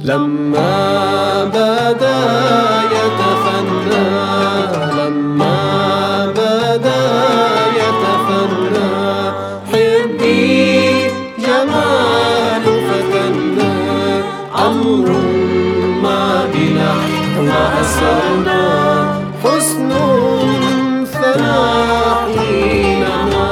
لما بدا يتفنى، لما بدا يتفنى، حبي جمال فتنا، أمر ما بلحظة أسرنا، حسن ثنى حينما.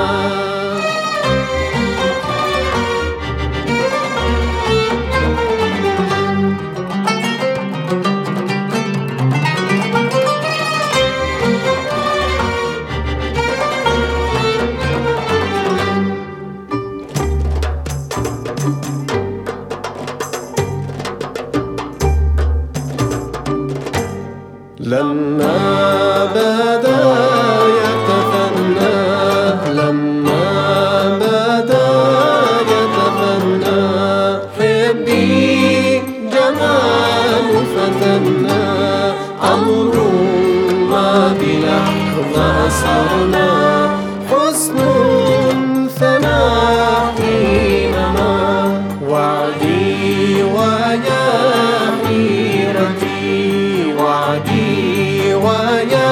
لما بدا يتفنى، لما بدا يتفنى، حبي جمال فتنا، أمر ما بلحظة أسرنا، حسن ثنى حينما. وعدي ويا حيرتي، وعدي ويا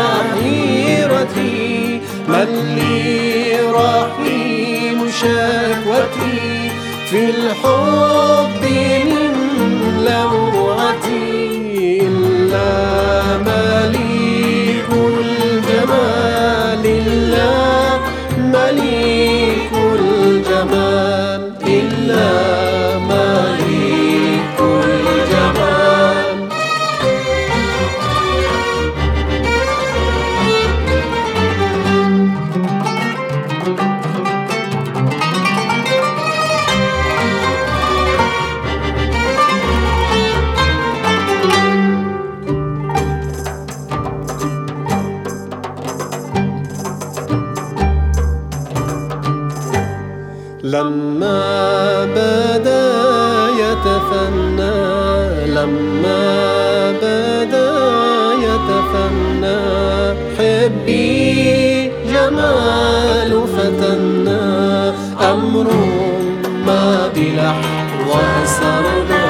حيرتي، من لي رحيم شكوتي، في الحب من لوعتي، إلا مليك الجمال، إلا مليك الجمال، إلا مليك الجمال. لما بدا يتفنى، لما بدا يتفنى، حبي جمال فتنا، أمر ما بلحظة أسرنا،